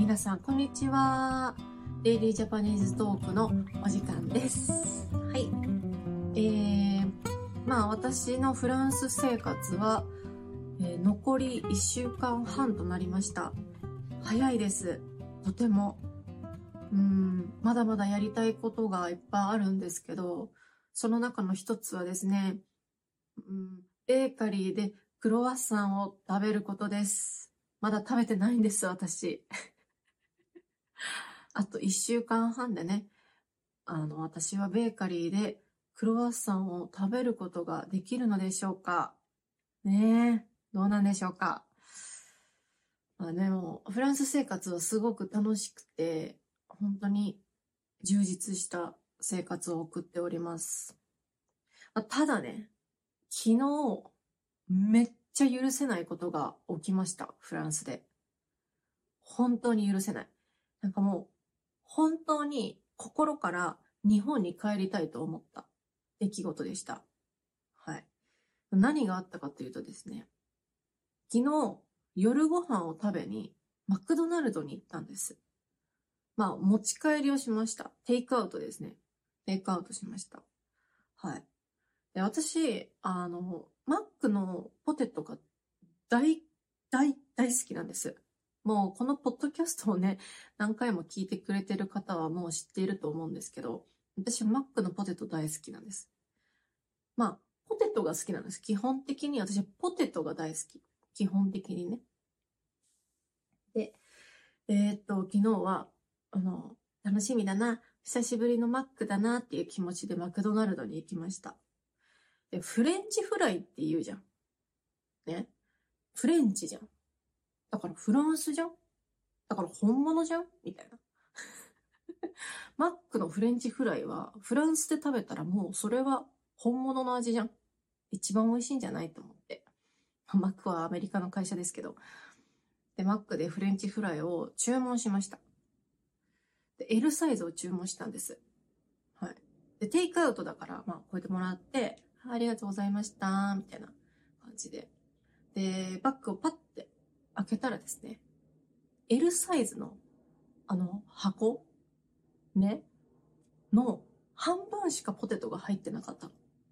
皆さんこんにちは。デイリージャパニーズトークのお時間です。はい。私のフランス生活は、残り1週間半となりました。早いです。とても。まだまだやりたいことがいっぱいあるんですけど、その中の一つはですね、ベーカリーでクロワッサンを食べることです。まだ食べてないんです、私。あと1週間半でね、私はベーカリーでクロワッサンを食べることができるのでしょうかねえ、どうなんでしょうか。でも、フランス生活はすごく楽しくて、本当に充実した生活を送っております。ただね、昨日、めっちゃ許せないことが起きました、フランスで。本当に許せない。なんかもう、本当に心から日本に帰りたいと思った出来事でした。はい。何があったかというとですね、昨日夜ご飯を食べにマクドナルドに行ったんです。持ち帰りをしました。テイクアウトですね。テイクアウトしました。はい。で、私、マックのポテトが大好きなんです。もうこのポッドキャストをね、何回も聞いてくれてる方はもう知っていると思うんですけど、私はマックのポテト大好きなんです。ポテトが好きなんです。基本的に私はポテトが大好き。基本的にね。で、昨日は、楽しみだな、久しぶりのマックだなっていう気持ちでマクドナルドに行きました。で、フレンチフライって言うじゃん。ね。フレンチじゃん。だからフランスじゃん。だから本物じゃんみたいな。マックのフレンチフライはフランスで食べたらもうそれは本物の味じゃん。一番美味しいんじゃないと思って。マックはアメリカの会社ですけど。で、マックでフレンチフライを注文しました。で、L サイズを注文したんです。はい。で、テイクアウトだから、こうやってもらって、ありがとうございました、みたいな感じで。で、バッグをパッて開けたらですね、L サイズの、箱ね、の半分しかポテトが入ってなかったの。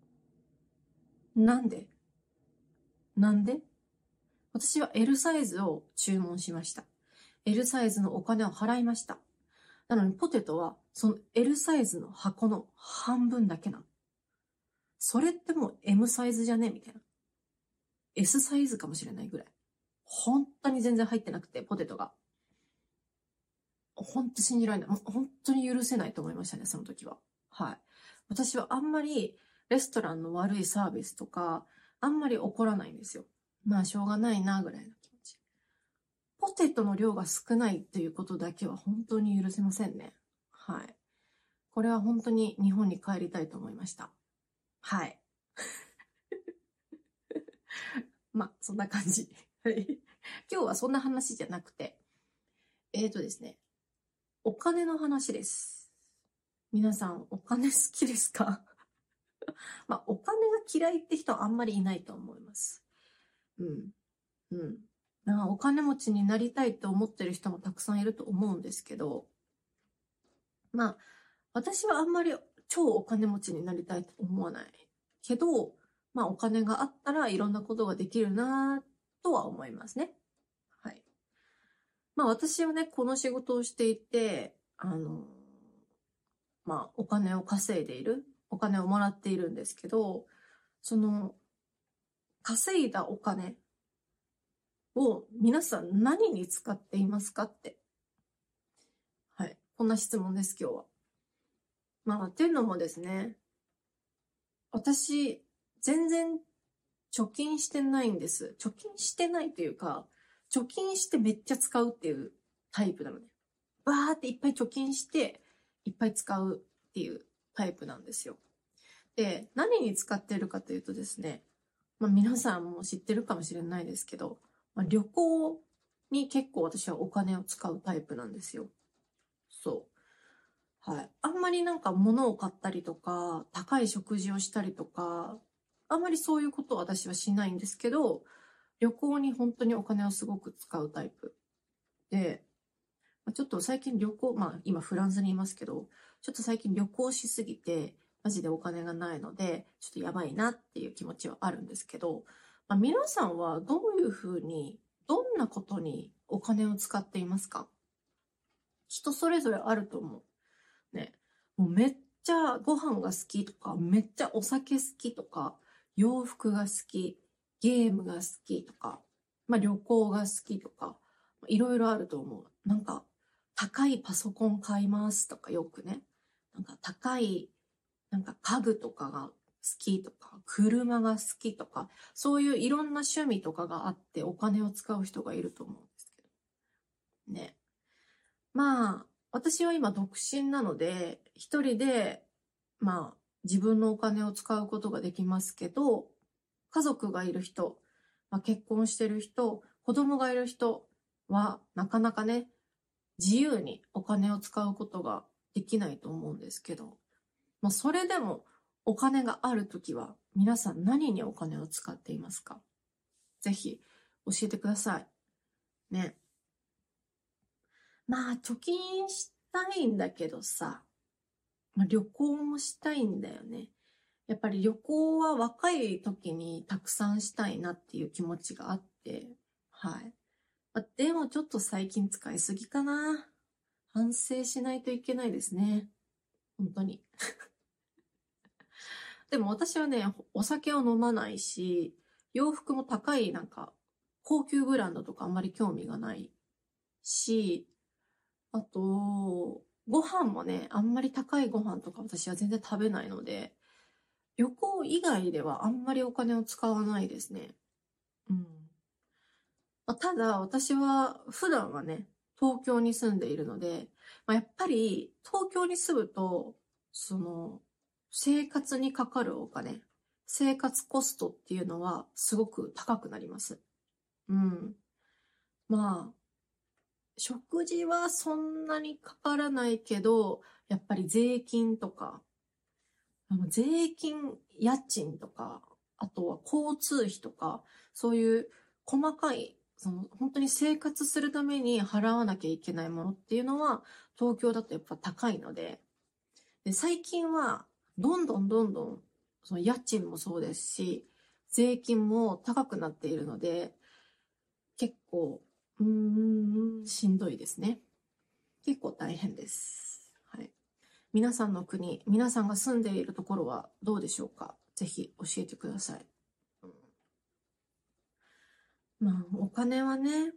なんで私は L サイズを注文しました。L サイズのお金を払いました。なのにポテトはその L サイズの箱の半分だけなの。それってもう M サイズじゃねみたいな。S サイズかもしれないぐらい。本当に全然入ってなくて、ポテトが。本当信じられない。本当に許せないと思いましたね、その時は。はい。私はあんまりレストランの悪いサービスとか、あんまり怒らないんですよ。しょうがないな、ぐらいの気持ち。ポテトの量が少ないということだけは本当に許せませんね。はい。これは本当に日本に帰りたいと思いました。はい。そんな感じ。今日はそんな話じゃなくて、ですね、お金の話です。皆さん、お金好きですか？お金が嫌いって人はあんまりいないと思います。お金持ちになりたいと思ってる人もたくさんいると思うんですけど、私はあんまり超お金持ちになりたいと思わないけど、お金があったらいろんなことができるなとは思いますね。はい。私はね、この仕事をしていて、お金を稼いでいる、お金をもらっているんですけど、その、稼いだお金を皆さん何に使っていますかって。はい。こんな質問です、今日は。っていうのもですね、私、全然貯金してないんです。貯金してないというか、貯金してめっちゃ使うっていうタイプなのね。バーっていっぱい貯金して、いっぱい使うっていうタイプなんですよ。で、何に使ってるかというとですね、皆さんも知ってるかもしれないですけど、旅行に結構私はお金を使うタイプなんですよ。そう。はい。あんまり物を買ったりとか、高い食事をしたりとか、あんまりそういうことを私はしないんですけど、旅行に本当にお金をすごく使うタイプ。で、 ちょっと最近今フランスにいますけど、ちょっと最近旅行しすぎて、マジでお金がないので、ちょっとやばいなっていう気持ちはあるんですけど、皆さんはどういうふうに、どんなことにお金を使っていますか？人それぞれあると思う。ね。もうめっちゃご飯が好きとか、めっちゃお酒好きとか、洋服が好き、ゲームが好きとか、旅行が好きとか、いろいろあると思う。なんか、高いパソコン買いますとかよくね。なんか高い、家具とかが好きとか、車が好きとか、そういういろんな趣味とかがあってお金を使う人がいると思うんですけど。ね。私は今独身なので、一人で、自分のお金を使うことができますけど、家族がいる人、結婚してる人、子供がいる人は、なかなかね、自由にお金を使うことができないと思うんですけど、それでもお金があるときは、皆さん何にお金を使っていますか？ぜひ教えてください。ね。貯金したいんだけどさ、旅行もしたいんだよね。やっぱり旅行は若い時にたくさんしたいなっていう気持ちがあって、はい。でもちょっと最近使いすぎかな。反省しないといけないですね。本当に。でも私はね、お酒を飲まないし、洋服も高い高級ブランドとかあんまり興味がないし、あと、ご飯もね、あんまり高いご飯とか私は全然食べないので、旅行以外ではあんまりお金を使わないですね。ただ、私は普段はね、東京に住んでいるので、やっぱり東京に住むと、生活にかかるお金、生活コストっていうのはすごく高くなります。食事はそんなにかからないけど、やっぱり税金とか、税金、家賃とか、あとは交通費とか、そういう細かい、本当に生活するために払わなきゃいけないものっていうのは、東京だとやっぱ高いので、最近は、どんどん、その家賃もそうですし、税金も高くなっているので、結構、しんどいですね。結構大変です。はい。皆さんの国、皆さんが住んでいるところはどうでしょうか？ぜひ教えてください。お金はね、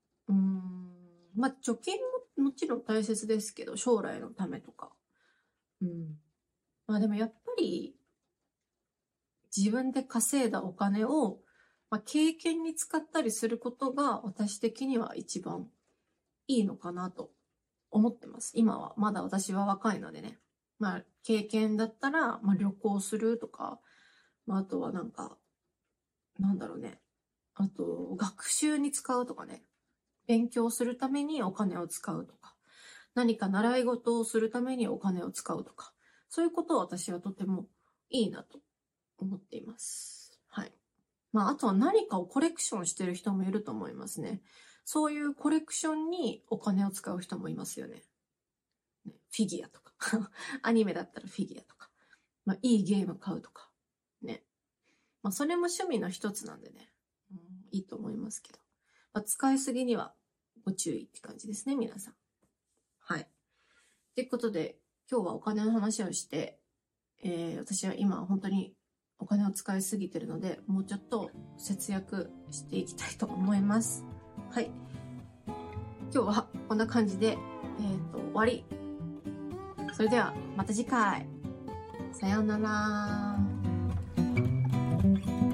貯金ももちろん大切ですけど、将来のためとか。でもやっぱり、自分で稼いだお金を、経験に使ったりすることが私的には一番いいのかなと思ってます。今は。まだ私は若いのでね。経験だったら、旅行するとか、あとはなんだろうね。あと、学習に使うとかね。勉強するためにお金を使うとか。何か習い事をするためにお金を使うとか。そういうことを私はとてもいいなと思っています。はい。あとは何かをコレクションしてる人もいると思いますね。そういうコレクションにお金を使う人もいますよね。フィギュアとか。アニメだったらフィギュアとか。いいゲーム買うとか。ね。それも趣味の一つなんでね。いいと思いますけど。使いすぎにはご注意って感じですね、皆さん。はい。ということで、今日はお金の話をして、私は今本当にお金を使いすぎてるので、もうちょっと節約していきたいと思います。はい。今日はこんな感じで、終わり。それではまた次回。さようなら。